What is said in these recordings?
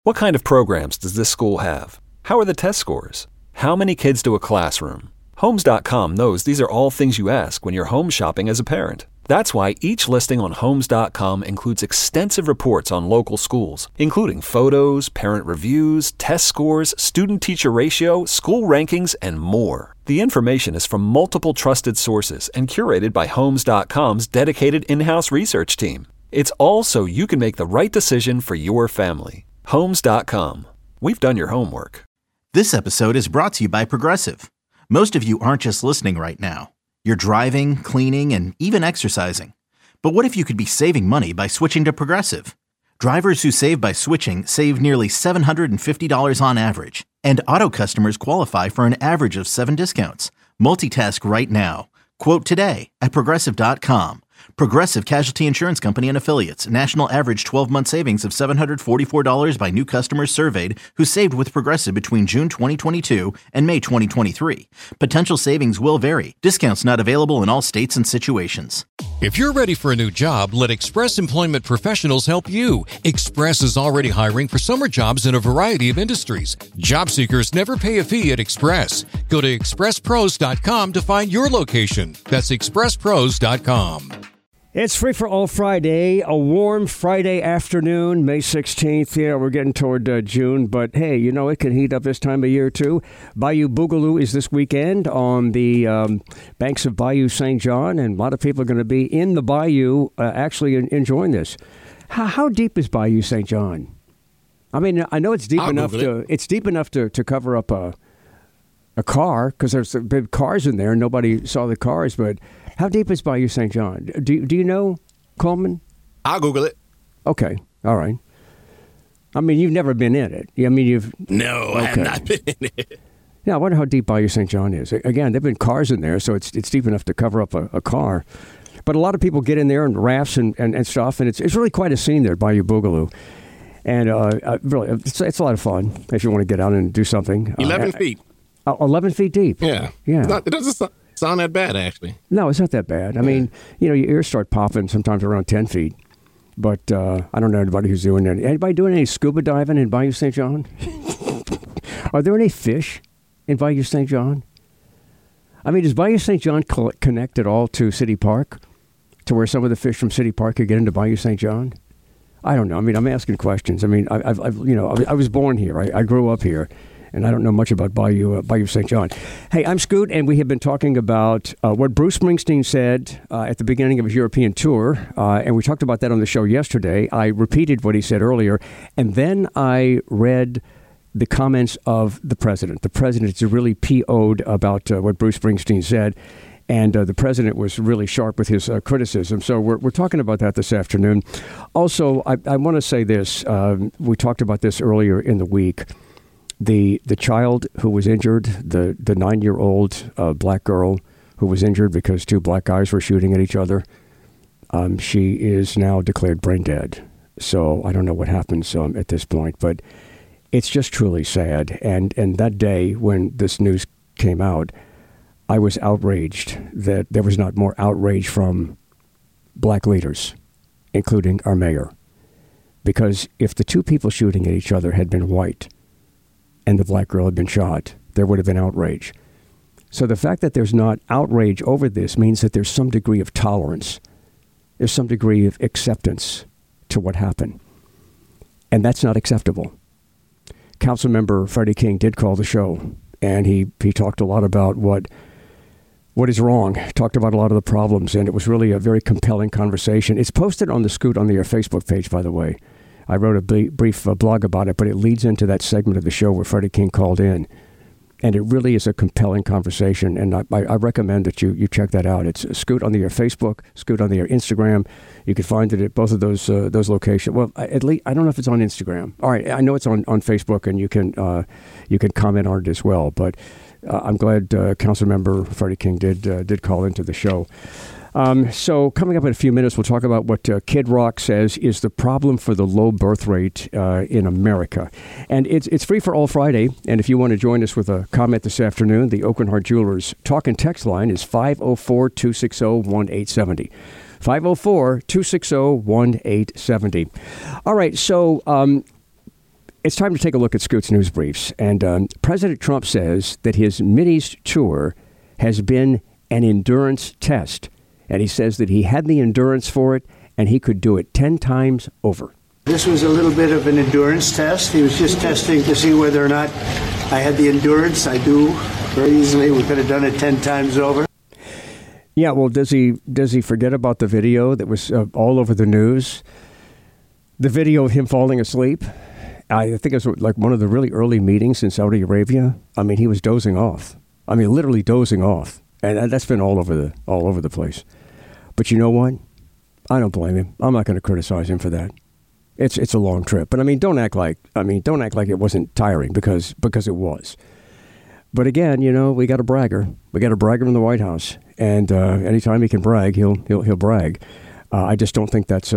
What kind of programs does this school have? How are the test scores? How many kids do a classroom? Homes.com knows these are all things you ask when you're home shopping as a parent. That's why each listing on Homes.com includes extensive reports on local schools, including photos, parent reviews, test scores, student-teacher ratio, school rankings, and more. The information is from multiple trusted sources and curated by Homes.com's dedicated in-house research team. It's all so you can make the right decision for your family. Homes.com. We've done your homework. This episode is brought to you by Progressive. Most of you aren't just listening right now. You're driving, cleaning, and even exercising. But what if you could be saving money by switching to Progressive? Drivers who save by switching save nearly $750 on average. And auto customers qualify for an average of 7 discounts. Multitask right now. Quote today at Progressive.com. Progressive Casualty Insurance Company and Affiliates. National average 12-month savings of $744 by new customers surveyed who saved with Progressive between June 2022 and May 2023. Potential savings will vary. Discounts not available in all states and situations. If you're ready for a new job, let Express Employment Professionals help you. Express is already hiring for summer jobs in a variety of industries. Job seekers never pay a fee at Express. Go to expresspros.com to find your location. That's expresspros.com. It's Free for All Friday, a warm Friday afternoon, May 16th. Yeah, we're getting toward June, but hey, you know, it can heat up this time of year too. Bayou Boogaloo is this weekend on the banks of Bayou St. John, and a lot of people are going to be in the bayou actually enjoying this. How deep is Bayou St. John? I mean, I know it's deep enough to cover up a car, because there's big cars in there and nobody saw the cars, but how deep is Bayou St. John? Do you know, Coleman? I'll Google it. Okay. All right. I mean, you've never been in it. I mean, No, I have not been in it. Yeah, I wonder how deep Bayou St. John is. Again, there've been cars in there, so it's deep enough to cover up a car. But a lot of people get in there and rafts and stuff, and it's really quite a scene there at Bayou Boogaloo. And really, it's a lot of fun if you want to get out and do something. 11 feet. 11 feet deep. Yeah. Yeah. It doesn't sound that bad, actually. No, it's not that bad. I mean, you know, your ears start popping sometimes around 10 feet. But I don't know anybody who's doing that. Anybody doing any scuba diving in Bayou St. John? Are there any fish in Bayou St. John? I mean, does Bayou St. John connect at all to City Park? To where some of the fish from City Park could get into Bayou St. John? I don't know. I mean, I'm asking questions. I mean, I was born here. I grew up here. And I don't know much about Bayou St. John. Hey, I'm Scoot, and we have been talking about what Bruce Springsteen said at the beginning of his European tour, and we talked about that on the show yesterday. I repeated what he said earlier, and then I read the comments of the president. The president is really PO'd about what Bruce Springsteen said, and the president was really sharp with his criticism. So we're talking about that this afternoon. Also, I want to say this. We talked about this earlier in the week. The child who was injured, the 9-year-old black girl who was injured because 2 black guys were shooting at each other, she is now declared brain dead. So I don't know what happens at this point, but it's just truly sad. And that day when this news came out, I was outraged that there was not more outrage from black leaders, including our mayor. Because if the 2 people shooting at each other had been white, and the black girl had been shot, there would have been outrage. So the fact that there's not outrage over this means that there's some degree of tolerance. There's some degree of acceptance to what happened. And that's not acceptable. Councilmember Freddie King did call the show, and he talked a lot about what is wrong, talked about a lot of the problems, and it was really a very compelling conversation. It's posted on the Scoot on the Air Facebook page, by the way. I wrote a brief blog about it, but it leads into that segment of the show where Freddie King called in. And it really is a compelling conversation, and I recommend that you check that out. It's Scoot on the Air Facebook, Scoot on the Air Instagram. You can find it at both of those locations. Well, at least I don't know if it's on Instagram. All right, I know it's on Facebook, and you can comment on it as well. But I'm glad Councilmember Freddie King did call into the show. So coming up in a few minutes, we'll talk about what Kid Rock says is the problem for the low birth rate in America. And it's Free for All Friday. And if you want to join us with a comment this afternoon, the Oakland Heart Jewelers talk and text line is 504-260-1870. 504-260-1870. All right, so it's time to take a look at Scoot's News Briefs. And President Trump says that his Mideast tour has been an endurance test. And he says that he had the endurance for it and he could do it 10 times over. This was a little bit of an endurance test. He was just testing to see whether or not I had the endurance. I do very easily. We could have done it 10 times over. Yeah, well, does he forget about the video that was all over the news? The video of him falling asleep? I think it was like one of the really early meetings in Saudi Arabia. I mean, he was dozing off. I mean, literally dozing off. And that's been all over the place. But you know what? I don't blame him. I'm not going to criticize him for that. It's a long trip. But I mean, don't act like it wasn't tiring because it was. But again, you know, we got a bragger. We got a bragger in the White House. And anytime he can brag, he'll brag. I just don't think that's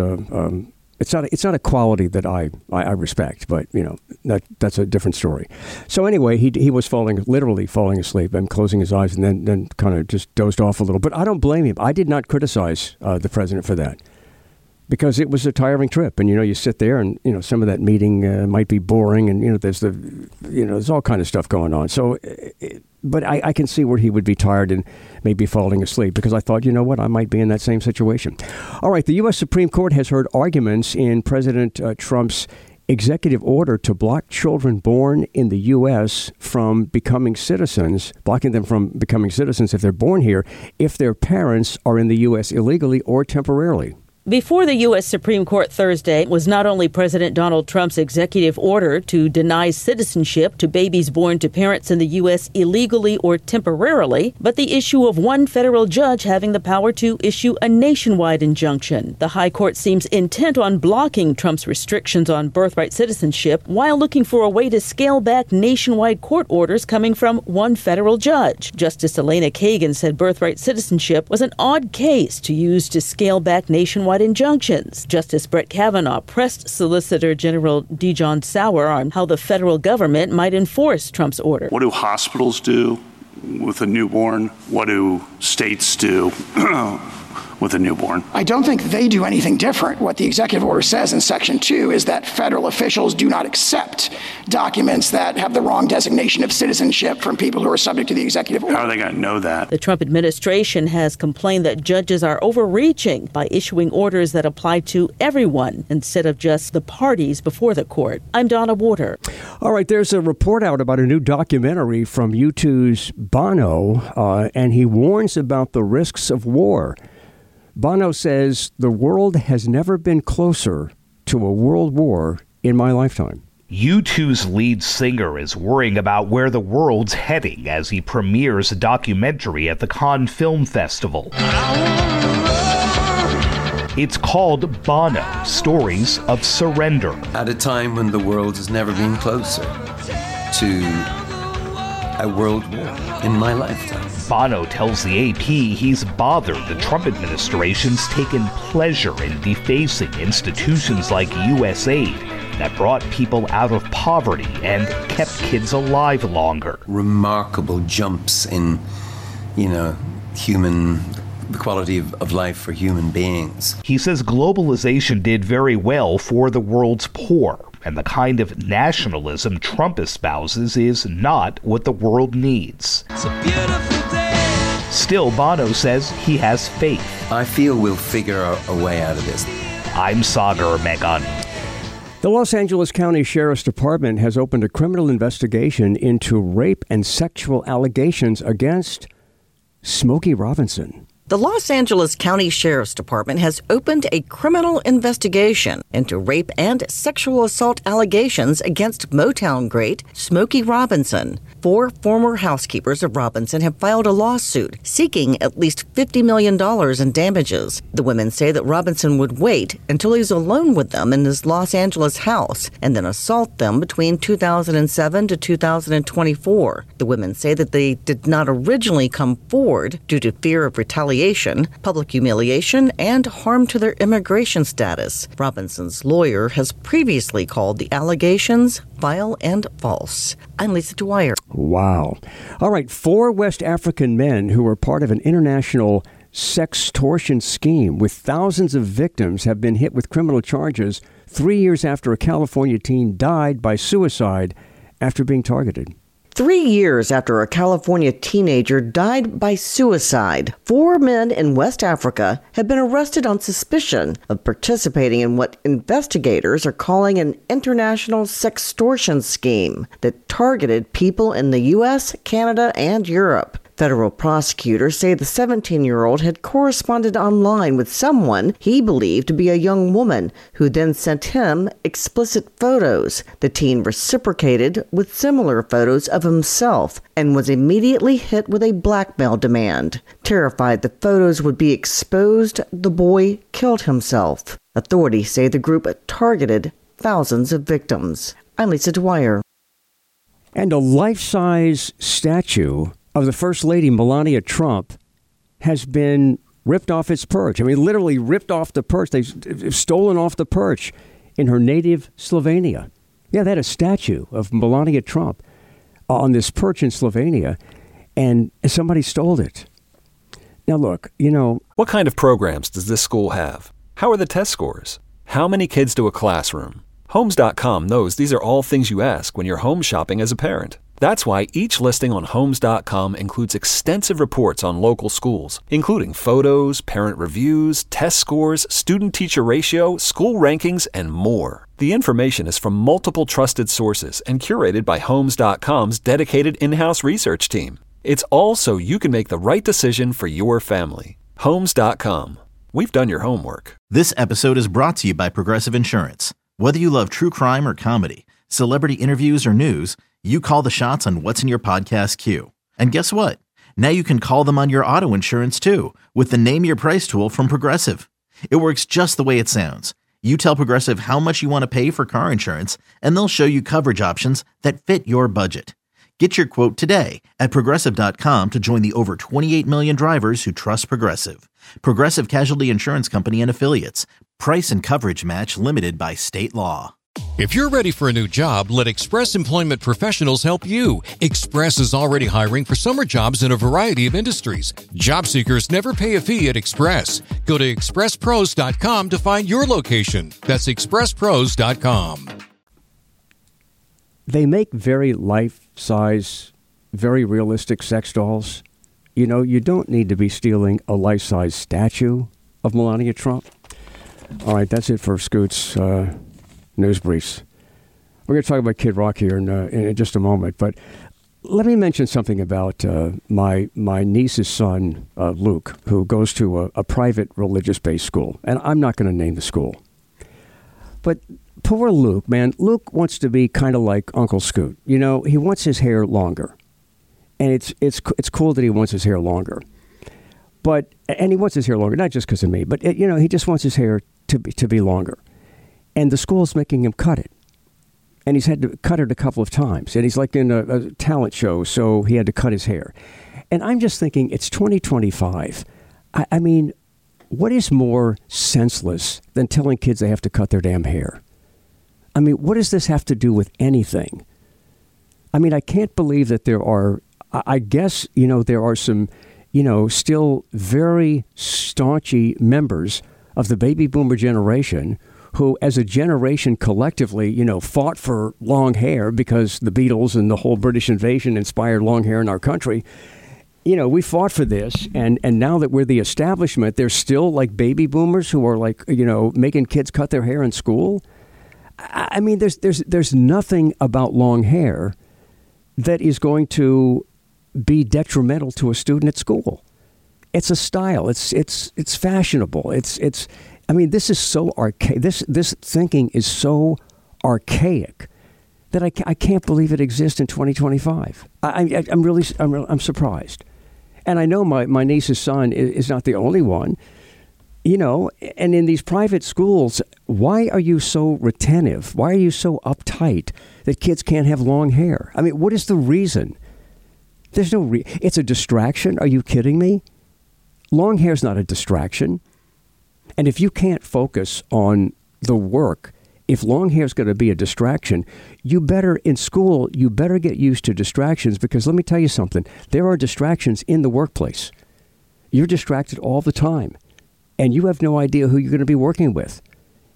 it's not a quality that I respect, but you know, that's a different story. So anyway, he was literally falling asleep and closing his eyes and then kind of just dozed off a little. But I don't blame him. I did not criticize the president for that because it was a tiring trip. And you know, you sit there and you know, some of that meeting might be boring, and you know, there's all kind of stuff going on. So. But I can see where he would be tired and maybe falling asleep because I thought, you know what, I might be in that same situation. All right, the U.S. Supreme Court has heard arguments in President Trump's executive order to block children born in the U.S. from becoming citizens, blocking them from becoming citizens if they're born here, if their parents are in the U.S. illegally or temporarily. Before the U.S. Supreme Court Thursday was not only President Donald Trump's executive order to deny citizenship to babies born to parents in the U.S. illegally or temporarily, but the issue of one federal judge having the power to issue a nationwide injunction. The High Court seems intent on blocking Trump's restrictions on birthright citizenship while looking for a way to scale back nationwide court orders coming from one federal judge. Justice Elena Kagan said birthright citizenship was an odd case to use to scale back nationwide injunctions. Justice Brett Kavanaugh pressed Solicitor General Dijon Sauer on how the federal government might enforce Trump's order. What do hospitals do with a newborn? What do states do with a newborn? I don't think they do anything different. What the executive order says in Section 2 is that federal officials do not accept documents that have the wrong designation of citizenship from people who are subject to the executive order. How are they going to know that? The Trump administration has complained that judges are overreaching by issuing orders that apply to everyone instead of just the parties before the court. I'm Donna Warder. All right, there's a report out about a new documentary from U2's Bono, and he warns about the risks of war. Bono says, the world has never been closer to a world war in my lifetime. U2's lead singer is worrying about where the world's heading as he premieres a documentary at the Cannes Film Festival. It's called Bono, Stories of Surrender. At a time when the world has never been closer to a world war in my lifetime. Bono tells the AP he's bothered the Trump administration's taken pleasure in defacing institutions like USAID that brought people out of poverty and kept kids alive longer. Remarkable jumps in, the quality of life for human beings. He says globalization did very well for the world's poor, and the kind of nationalism Trump espouses is not what the world needs. It's a beautiful day. Still, Bono says he has faith. I feel we'll figure a way out of this. I'm Sagar Meghani. The Los Angeles County Sheriff's Department has opened a criminal investigation into rape and sexual allegations against Smokey Robinson. The Los Angeles County Sheriff's Department has opened a criminal investigation into rape and sexual assault allegations against Motown great Smokey Robinson. 4 former housekeepers of Robinson have filed a lawsuit seeking at least $50 million in damages. The women say that Robinson would wait until he's alone with them in his Los Angeles house and then assault them between 2007 to 2024. The women say that they did not originally come forward due to fear of retaliation, public humiliation, and harm to their immigration status. Robinson's lawyer has previously called the allegations vile and false. I'm Lisa Dwyer. Wow. All right. 4 West African men who were part of an international sextortion scheme with thousands of victims have been hit with criminal charges 3 years after a California teen died by suicide after being targeted. 3 years after a California teenager died by suicide, 4 men in West Africa have been arrested on suspicion of participating in what investigators are calling an international sextortion scheme that targeted people in the U.S., Canada, and Europe. Federal prosecutors say the 17-year-old had corresponded online with someone he believed to be a young woman who then sent him explicit photos. The teen reciprocated with similar photos of himself and was immediately hit with a blackmail demand. Terrified the photos would be exposed, the boy killed himself. Authorities say the group targeted thousands of victims. I'm Lisa Dwyer. And a life-size statue of the First Lady, Melania Trump, has been ripped off its perch. I mean, literally ripped off the perch. They've stolen off the perch in her native Slovenia. Yeah, they had a statue of Melania Trump on this perch in Slovenia, and somebody stole it. Now, look, you know... What kind of programs does this school have? How are the test scores? How many kids do a classroom? Homes.com knows these are all things you ask when you're home shopping as a parent. That's why each listing on Homes.com includes extensive reports on local schools, including photos, parent reviews, test scores, student-teacher ratio, school rankings, and more. The information is from multiple trusted sources and curated by Homes.com's dedicated in-house research team. It's all so you can make the right decision for your family. Homes.com. We've done your homework. This episode is brought to you by Progressive Insurance. Whether you love true crime or comedy, celebrity interviews or news, you call the shots on what's in your podcast queue. And guess what? Now you can call them on your auto insurance too with the Name Your Price tool from Progressive. It works just the way it sounds. You tell Progressive how much you want to pay for car insurance, and they'll show you coverage options that fit your budget. Get your quote today at Progressive.com to join the over 28 million drivers who trust Progressive. Progressive Casualty Insurance Company and Affiliates. Price and coverage match limited by state law. If you're ready for a new job, let Express Employment Professionals help you. Express is already hiring for summer jobs in a variety of industries. Job seekers never pay a fee at Express. Go to expresspros.com to find your location. That's expresspros.com. They make very life-size, very realistic sex dolls. You know, you don't need to be stealing a life-size statue of Melania Trump. All right, that's it for Scoot's news briefs. We're going to talk about Kid Rock here in just a moment, but let me mention something about my niece's son, Luke, who goes to a private religious-based school, and I'm not going to name the school. But poor Luke, man, Luke wants to be kind of like Uncle Scoot. You know, he wants his hair longer, and it's cool that he wants his hair longer. And he wants his hair longer, not just because of me, but he just wants his hair to be longer. And the school's making him cut it. And he's had to cut it a couple of times. And he's like in a talent show, so he had to cut his hair. And I'm just thinking, it's 2025. I mean, what is more senseless than telling kids they have to cut their damn hair? I mean, what does this have to do with anything? I mean, I can't believe that there are, I guess, there are some, still very staunchy members of the baby boomer generation who, as a generation collectively, fought for long hair because the Beatles and the whole British invasion inspired long hair in our country. We fought for this, and now that we're the establishment, there's still like baby boomers who are like, making kids cut their hair in school. I mean, there's nothing about long hair that is going to be detrimental to a student at school. It's a style. It's fashionable. I mean, this is so archaic. This thinking is so archaic that I can't believe it exists in 2025. I'm surprised. And I know my niece's son is not the only one, and in these private schools, why are you so retentive? Why are you so uptight that kids can't have long hair? I mean, what is the reason? There's no it's a distraction. Are you kidding me? Long hair's not a distraction. And if you can't focus on the work, if long hair is going to be a distraction, in school, you better get used to distractions, because let me tell you something. There are distractions in the workplace. You're distracted all the time, and you have no idea who you're going to be working with.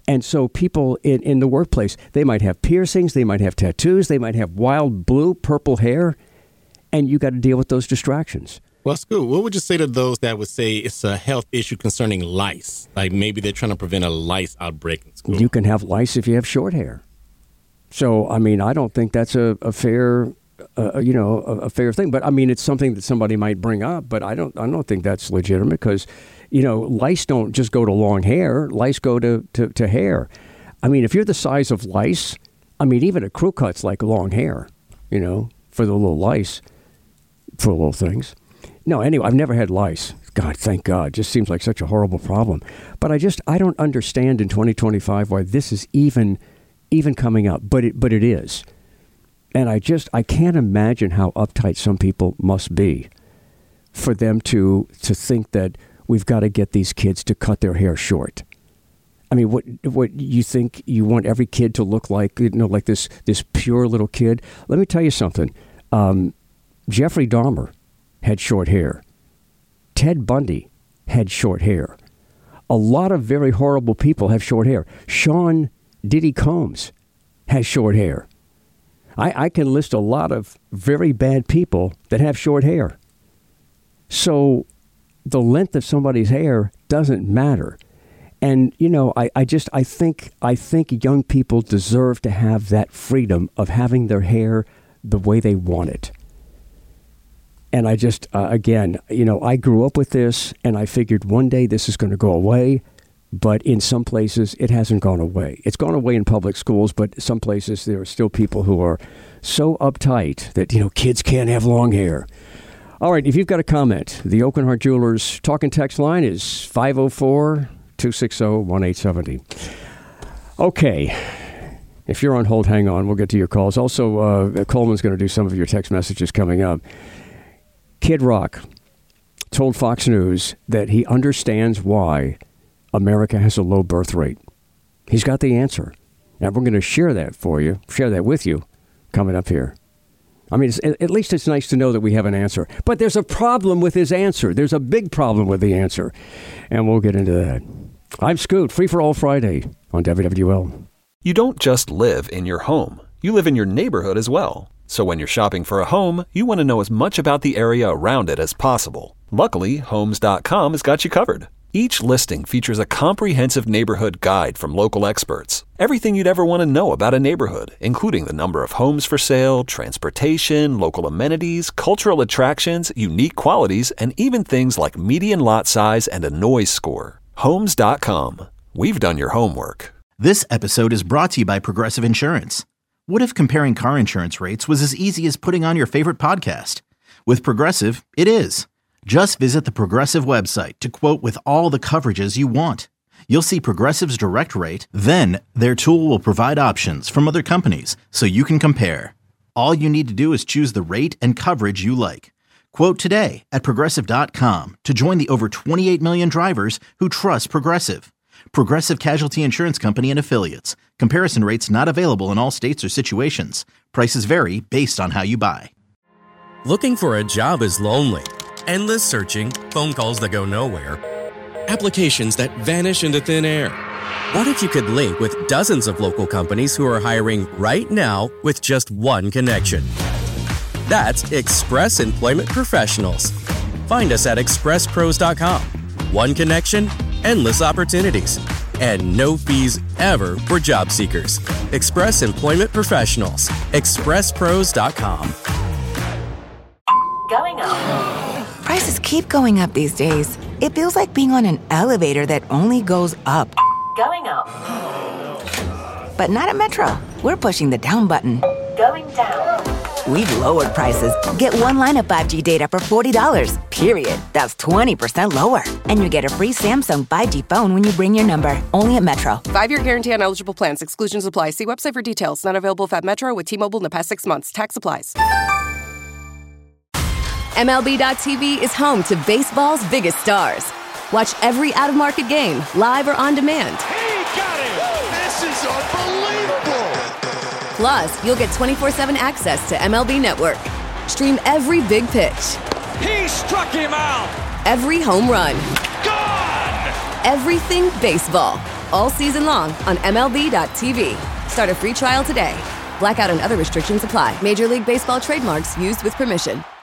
And so people in the workplace, they might have piercings, they might have tattoos, they might have wild blue, purple hair, and you got to deal with those distractions. Well, Scoot, what would you say to those that would say it's a health issue concerning lice? Like maybe they're trying to prevent a lice outbreak in school. You can have lice if you have short hair. So, I mean, I don't think that's a fair, a fair thing. But I mean, it's something that somebody might bring up. But I don't think that's legitimate because, lice don't just go to long hair. Lice go to hair. I mean, if you're the size of lice, I mean, even a crew cut's like long hair, for the little lice, for little things. No, anyway, I've never had lice. God, thank God. Just seems like such a horrible problem. But I don't understand in 2025 why this is even coming up. But it is. And I can't imagine how uptight some people must be for them to think that we've got to get these kids to cut their hair short. I mean, what you think you want every kid to look like, like this pure little kid? Let me tell you something. Jeffrey Dahmer had short hair. Ted Bundy had short hair. A lot of very horrible people have short hair. Sean Diddy Combs has short hair. I can list a lot of very bad people that have short hair. So the length of somebody's hair doesn't matter. And, I think young people deserve to have that freedom of having their hair the way they want it. And I just, again, I grew up with this and I figured one day this is going to go away. But in some places, it hasn't gone away. It's gone away in public schools, but some places there are still people who are so uptight that, kids can't have long hair. All right, if you've got a comment, the Oakenhart Jewelers talk and text line is 504-260-1870. Okay. If you're on hold, hang on. We'll get to your calls. Also, Coleman's going to do some of your text messages coming up. Kid Rock told Fox News that he understands why America has a low birth rate. He's got the answer. Now, we're going to share that with you coming up here. I mean, at least it's nice to know that we have an answer. But there's a problem with his answer. There's a big problem with the answer. And we'll get into that. I'm Scoot, Free for All Friday on WWL. You don't just live in your home. You live in your neighborhood as well. So when you're shopping for a home, you want to know as much about the area around it as possible. Luckily, Homes.com has got you covered. Each listing features a comprehensive neighborhood guide from local experts. Everything you'd ever want to know about a neighborhood, including the number of homes for sale, transportation, local amenities, cultural attractions, unique qualities, and even things like median lot size and a noise score. Homes.com. We've done your homework. This episode is brought to you by Progressive Insurance. What if comparing car insurance rates was as easy as putting on your favorite podcast? With Progressive, it is. Just visit the Progressive website to quote with all the coverages you want. You'll see Progressive's direct rate, then their tool will provide options from other companies so you can compare. All you need to do is choose the rate and coverage you like. Quote today at Progressive.com to join the over 28 million drivers who trust Progressive. Progressive Casualty Insurance Company and Affiliates. Comparison rates not available in all states or situations. Prices vary based on how you buy. Looking for a job is lonely. Endless searching, phone calls that go nowhere, applications that vanish into thin air. What if you could link with dozens of local companies who are hiring right now with just one connection? That's Express Employment Professionals. Find us at expresspros.com. One connection, endless opportunities, and no fees ever for job seekers. Express Employment Professionals. expresspros.com. Going up. Prices keep going up these days. It feels like being on an elevator that only goes up. Going up. But not at Metro. We're pushing the down button. Going down. We've lowered prices. Get one line of 5G data for $40, period. That's 20% lower. And you get a free Samsung 5G phone when you bring your number. Only at Metro. 5-year guarantee on eligible plans. Exclusions apply. See website for details. Not available at Metro with T-Mobile in the past 6 months. Tax applies. MLB.tv is home to baseball's biggest stars. Watch every out-of-market game, live or on demand. He got it! This is unbelievable! Plus, you'll get 24/7 access to MLB Network. Stream every big pitch. He struck him out! Every home run. Gone! Everything baseball. all season long on MLB.tv. Start a free trial today. Blackout and other restrictions apply. Major League Baseball trademarks used with permission.